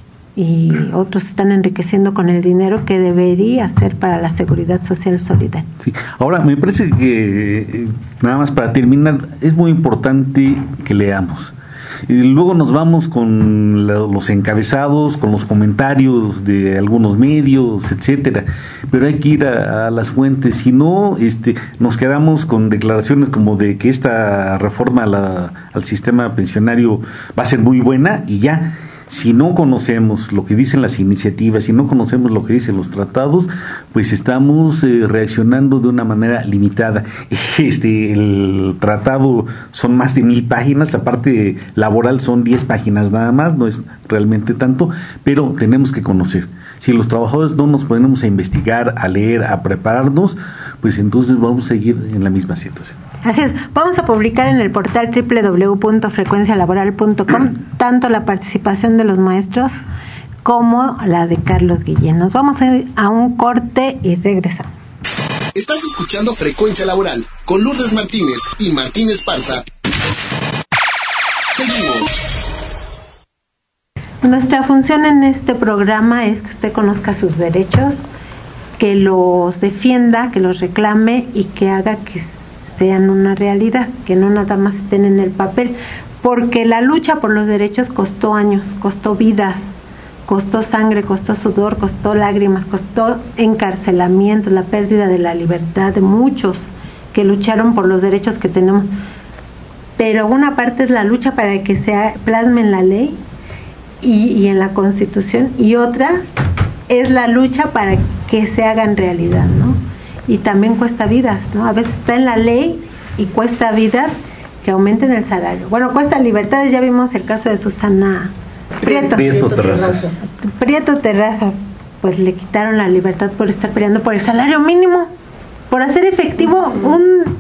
y otros están enriqueciendo con el dinero que debería ser para la seguridad social solidaria. Sí. Ahora, me parece que, eh, nada más para terminar, es muy importante que leamos. Y luego nos vamos con la, los encabezados, con los comentarios de algunos medios, etcétera. Pero hay que ir a, a las fuentes. Si no, este, nos quedamos con declaraciones como de que esta reforma a la, al sistema pensionario va a ser muy buena y ya. Si no conocemos lo que dicen las iniciativas, si no conocemos lo que dicen los tratados, pues estamos eh, reaccionando de una manera limitada. Este, el tratado son más de mil páginas, la parte laboral son diez páginas nada más, no es realmente tanto, pero tenemos que conocer. Si los trabajadores no nos ponemos a investigar, a leer, a prepararnos, pues entonces vamos a seguir en la misma situación. Así es, vamos a publicar en el portal doble u doble u doble u punto frecuencia laboral punto com tanto la participación de los maestros como la de Carlos Guillén. Nos vamos a ir a un corte y regresamos. Estás escuchando Frecuencia Laboral con Lourdes Martínez y Martín Esparza. Seguimos. Nuestra función en este programa es que usted conozca sus derechos, que los defienda, que los reclame y que haga que sean una realidad, que no nada más estén en el papel, porque la lucha por los derechos costó años, costó vidas, costó sangre, costó sudor, costó lágrimas, costó encarcelamiento, la pérdida de la libertad de muchos que lucharon por los derechos que tenemos. Pero una parte es la lucha para que se plasme en la ley y, y en la Constitución, y otra es la lucha para que se hagan realidad, ¿no? Y también cuesta vidas, ¿no? A veces está en la ley y cuesta vidas que aumenten el salario. Bueno, cuesta libertades, ya vimos el caso de Susana Prieto. Prieto Terrazas. Prieto Terrazas, pues le quitaron la libertad por estar peleando por el salario mínimo, por hacer efectivo un,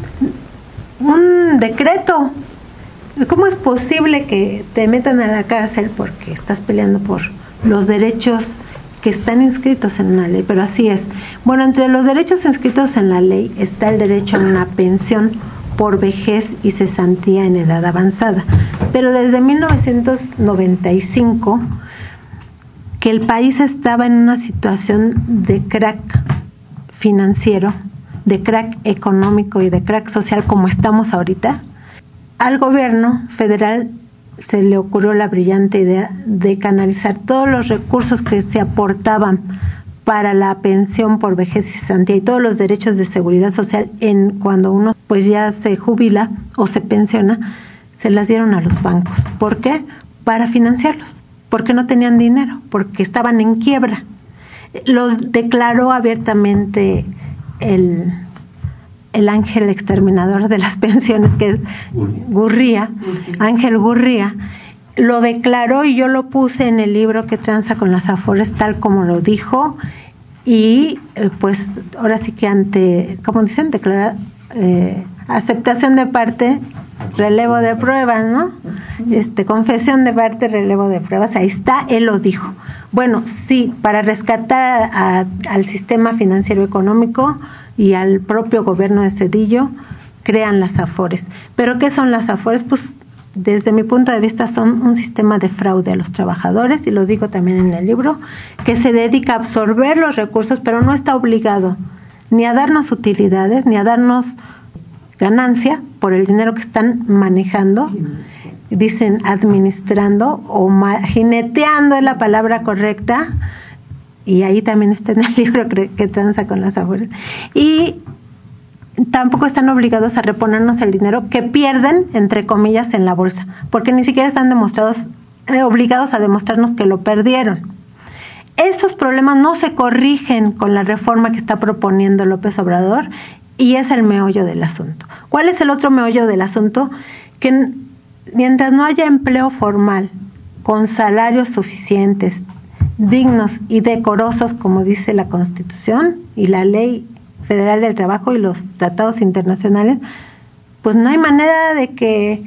un decreto. ¿Cómo es posible que te metan a la cárcel porque estás peleando por los derechos que están inscritos en una ley? Pero así es. Bueno, entre los derechos inscritos en la ley está el derecho a una pensión por vejez y cesantía en edad avanzada. Pero desde mil novecientos noventa y cinco, que el país estaba en una situación de crack financiero, de crack económico y de crack social como estamos ahorita, al gobierno federal se le ocurrió la brillante idea de canalizar todos los recursos que se aportaban para la pensión por vejez y cesantía y todos los derechos de seguridad social en cuando uno pues ya se jubila o se pensiona, se las dieron a los bancos. ¿Por qué? Para financiarlos, porque no tenían dinero, porque estaban en quiebra. Lo declaró abiertamente el el ángel exterminador de las pensiones, que es Gurría, Ángel Gurría, lo declaró y yo lo puse en el libro que tranza con las Afores, tal como lo dijo, y eh, pues ahora sí que ante, como dicen, declarar eh, aceptación de parte, relevo de pruebas, ¿no? Este, confesión de parte, relevo de pruebas, ahí está, él lo dijo. Bueno, sí, para rescatar a, a, al sistema financiero económico y al propio gobierno de Zedillo, crean las AFORES. ¿Pero qué son las AFORES? Pues desde mi punto de vista son un sistema de fraude a los trabajadores, y lo digo también en el libro, que se dedica a absorber los recursos, pero no está obligado ni a darnos utilidades, ni a darnos ganancia por el dinero que están manejando, dicen administrando o jineteando es la palabra correcta, y ahí también está en el libro que tranza con las AFORES, y tampoco están obligados a reponernos el dinero que pierden, entre comillas, en la bolsa, porque ni siquiera están demostrados, eh, obligados a demostrarnos que lo perdieron. Estos problemas no se corrigen con la reforma que está proponiendo López Obrador, y es el meollo del asunto. ¿Cuál es el otro meollo del asunto? Que mientras no haya empleo formal, con salarios suficientes, dignos y decorosos, como dice la Constitución y la Ley Federal del Trabajo y los tratados internacionales, pues no hay manera de que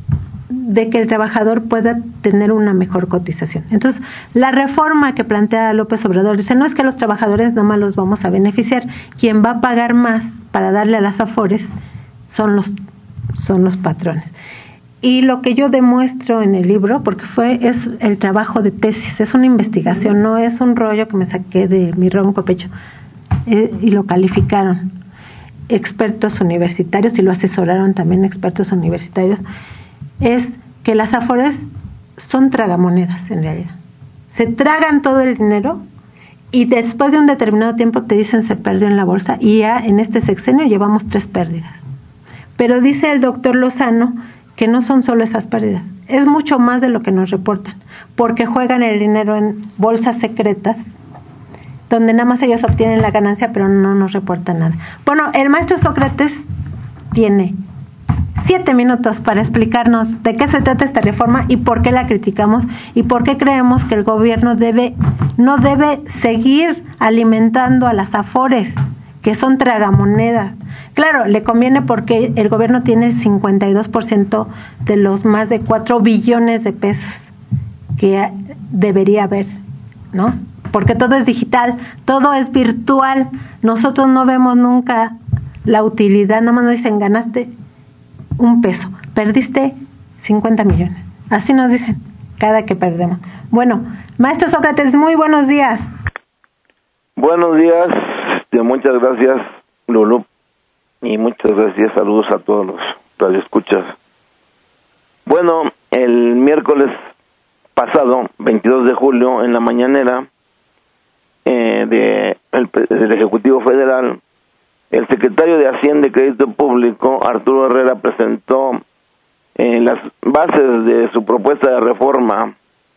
de que el trabajador pueda tener una mejor cotización. Entonces, la reforma que plantea López Obrador dice, no es que los trabajadores nada más los vamos a beneficiar, quien va a pagar más para darle a las AFORES son los son los patrones. Y lo que yo demuestro en el libro, porque fue es el trabajo de tesis, es una investigación, no es un rollo que me saqué de mi ronco pecho, eh, y lo calificaron expertos universitarios y lo asesoraron también expertos universitarios, es que las AFORES son tragamonedas en realidad. Se tragan todo el dinero y después de un determinado tiempo te dicen se perdió en la bolsa, y ya en este sexenio llevamos tres pérdidas. Pero dice el doctor Lozano que no son solo esas pérdidas, es mucho más de lo que nos reportan, porque juegan el dinero en bolsas secretas, donde nada más ellos obtienen la ganancia, pero no nos reportan nada. Bueno, el maestro Sócrates tiene siete minutos para explicarnos de qué se trata esta reforma y por qué la criticamos y por qué creemos que el gobierno debe no debe seguir alimentando a las AFORES, que son tragamonedas. Claro, le conviene porque el gobierno tiene el cincuenta y dos por ciento de los más de cuatro billones de pesos que debería haber, ¿no? Porque todo es digital, todo es virtual, nosotros no vemos nunca la utilidad, nada más nos dicen ganaste un peso, perdiste cincuenta millones, así nos dicen cada que perdemos. Bueno, maestro Sócrates, muy buenos días. Buenos días, muchas gracias, Lulú, y muchas gracias, saludos a todos los radioescuchas. Bueno, el miércoles pasado, veintidós de julio, en la mañanera eh, de el, del Ejecutivo Federal, el secretario de Hacienda y Crédito Público, Arturo Herrera, presentó eh, las bases de su propuesta de reforma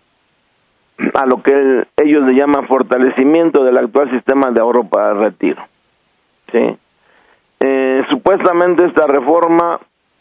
a lo que él, ellos le llaman fortalecimiento del actual sistema de ahorro para el retiro. ¿Sí? Eh, supuestamente esta reforma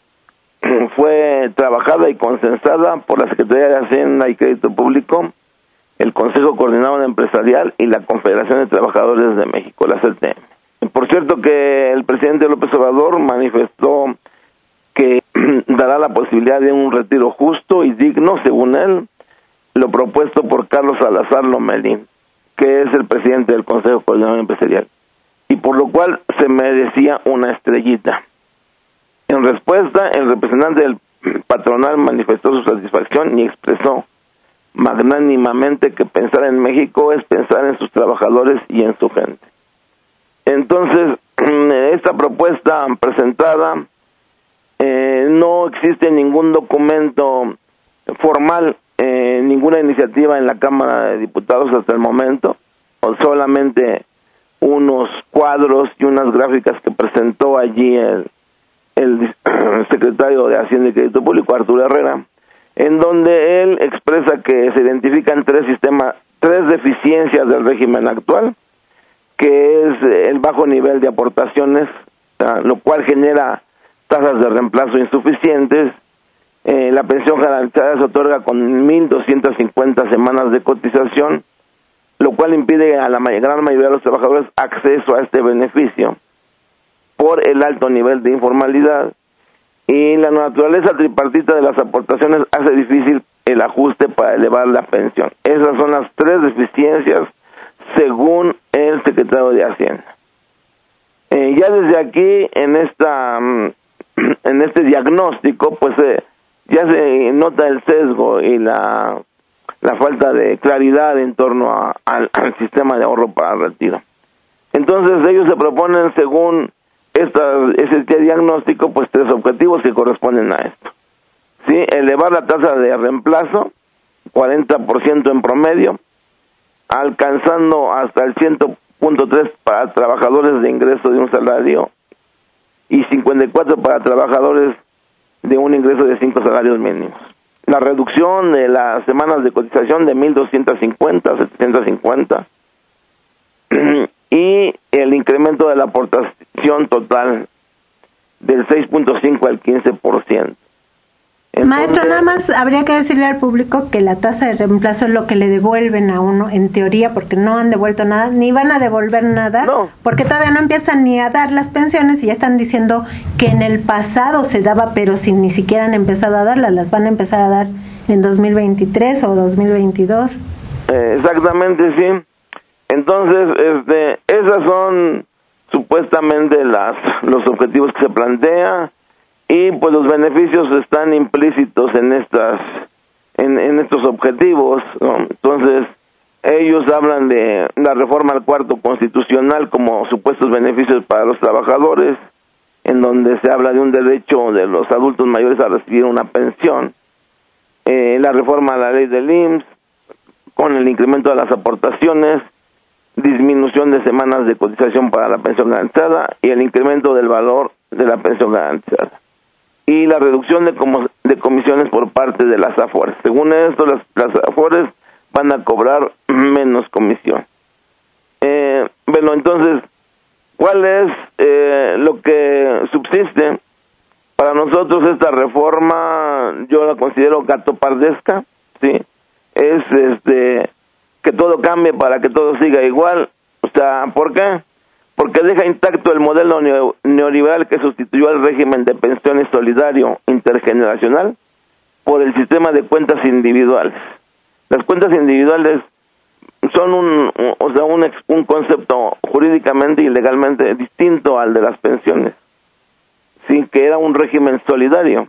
fue trabajada y consensada por la Secretaría de Hacienda y Crédito Público, el Consejo Coordinador Empresarial y la Confederación de Trabajadores de México, la C T M. Por cierto que el presidente López Obrador manifestó que dará la posibilidad de un retiro justo y digno, según él, lo propuesto por Carlos Salazar Lomelí, que es el presidente del Consejo Coordinador Empresarial, y por lo cual se merecía una estrellita. En respuesta, el representante del patronal manifestó su satisfacción y expresó magnánimamente que pensar en México es pensar en sus trabajadores y en su gente. Entonces, esta propuesta presentada, eh, no existe ningún documento formal, eh, ninguna iniciativa en la Cámara de Diputados hasta el momento, o solamente unos cuadros y unas gráficas que presentó allí el, el, el secretario de Hacienda y Crédito Público, Arturo Herrera, en donde él expresa que se identifican tres sistemas, tres deficiencias del régimen actual, que es el bajo nivel de aportaciones, uh, lo cual genera tasas de reemplazo insuficientes. Eh, la pensión garantizada se otorga con mil doscientas cincuenta semanas de cotización, lo cual impide a la may- gran mayoría de los trabajadores acceso a este beneficio por el alto nivel de informalidad, y la naturaleza tripartita de las aportaciones hace difícil el ajuste para elevar la pensión. Esas son las tres deficiencias según el secretario de Hacienda. Eh, ya desde aquí, en esta en este diagnóstico, pues eh, ya se nota el sesgo y la, la falta de claridad en torno a, al, al sistema de ahorro para el retiro. Entonces ellos se proponen, según esta, ese diagnóstico, pues tres objetivos que corresponden a esto. ¿Sí? Elevar la tasa de reemplazo, cuarenta por ciento en promedio, alcanzando hasta el cien punto tres para trabajadores de ingreso de un salario y cincuenta y cuatro para trabajadores de un ingreso de cinco salarios mínimos. La reducción de las semanas de cotización de mil doscientos cincuenta a setecientos cincuenta y el incremento de la aportación total del seis punto cinco al quince por ciento. Entonces, Maestro, nada más habría que decirle al público que la tasa de reemplazo es lo que le devuelven a uno, en teoría, porque no han devuelto nada, ni van a devolver nada, no. Porque todavía no empiezan ni a dar las pensiones y ya están diciendo que en el pasado se daba, pero si ni siquiera han empezado a darlas, las van a empezar a dar en dos mil veintitrés o dos mil veintidós. Eh, exactamente, sí. Entonces, este, esas son supuestamente las los objetivos que se plantea. Y pues los beneficios están implícitos en estas en, en estos objetivos, ¿no? Entonces ellos hablan de la reforma al cuarto constitucional como supuestos beneficios para los trabajadores, en donde se habla de un derecho de los adultos mayores a recibir una pensión, eh, la reforma a la ley del I M S S con el incremento de las aportaciones, disminución de semanas de cotización para la pensión garantizada y el incremento del valor de la pensión garantizada. Y la reducción de, como, de comisiones por parte de las AFORES. Según esto, las, las AFORES van a cobrar menos comisión. Eh, bueno, entonces, ¿cuál es eh, lo que subsiste? Para nosotros esta reforma, yo la considero gatopardesca, ¿sí? Es este que todo cambie para que todo siga igual. O sea, ¿por qué? Porque deja intacto el modelo neo, neoliberal que sustituyó al régimen de pensiones solidario intergeneracional por el sistema de cuentas individuales. Las cuentas individuales son un, o sea, un, un concepto jurídicamente y legalmente distinto al de las pensiones, sí, que era un régimen solidario.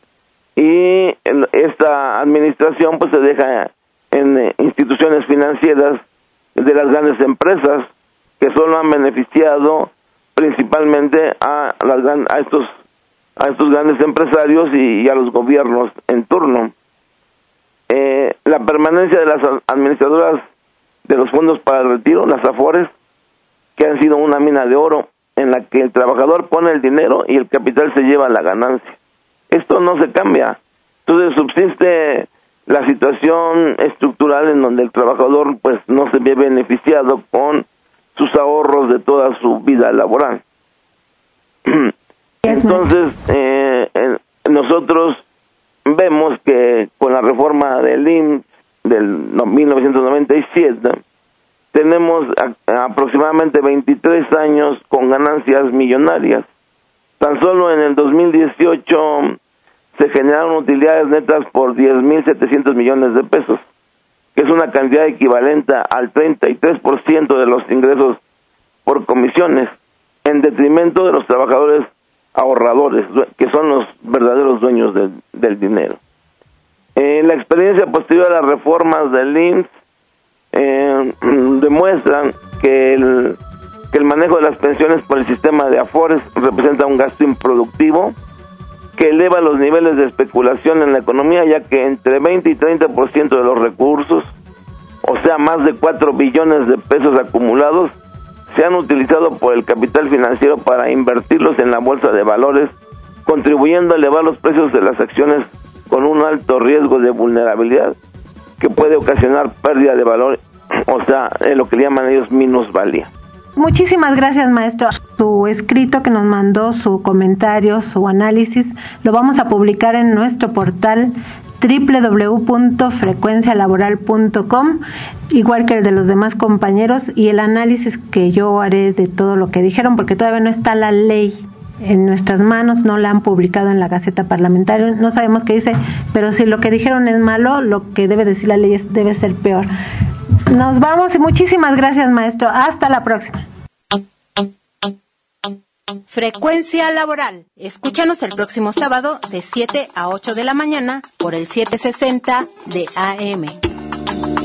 Y esta administración pues se deja en instituciones financieras de las grandes empresas, que solo han beneficiado principalmente a las a estos a estos grandes empresarios y, y a los gobiernos en turno. Eh, la permanencia de las administradoras de los fondos para el retiro, las AFORES, que han sido una mina de oro en la que el trabajador pone el dinero y el capital se lleva la ganancia. Esto no se cambia. Entonces subsiste la situación estructural en donde el trabajador pues no se ve beneficiado con sus ahorros de toda su vida laboral. Entonces, eh, eh, nosotros vemos que con la reforma del I M S S del no, mil novecientos noventa y siete, tenemos a, aproximadamente veintitrés años con ganancias millonarias. Tan solo en el dos mil dieciocho se generaron utilidades netas por diez mil setecientos millones de pesos, que es una cantidad equivalente al treinta y tres por ciento de los ingresos por comisiones, en detrimento de los trabajadores ahorradores, que son los verdaderos dueños de, del dinero. Eh, la experiencia posterior a las reformas del I M S S eh, demuestran que el, que el manejo de las pensiones por el sistema de AFORES representa un gasto improductivo que eleva los niveles de especulación en la economía, ya que entre veinte y treinta por ciento de los recursos, o sea, más de cuatro billones de pesos acumulados, se han utilizado por el capital financiero para invertirlos en la bolsa de valores, contribuyendo a elevar los precios de las acciones con un alto riesgo de vulnerabilidad que puede ocasionar pérdida de valor, o sea, en lo que llaman ellos minusvalía. Muchísimas gracias, maestro. Su escrito que nos mandó, su comentario, su análisis, lo vamos a publicar en nuestro portal doble u doble u doble u punto frecuencia laboral punto com, igual que el de los demás compañeros, y el análisis que yo haré de todo lo que dijeron, porque todavía no está la ley en nuestras manos, no la han publicado en la Gaceta Parlamentaria, no sabemos qué dice, pero si lo que dijeron es malo, lo que debe decir la ley es, debe ser peor. Nos vamos y muchísimas gracias, maestro. Hasta la próxima. Frecuencia Laboral. Escúchanos el próximo sábado de siete a ocho de la mañana por el setecientos sesenta de A M.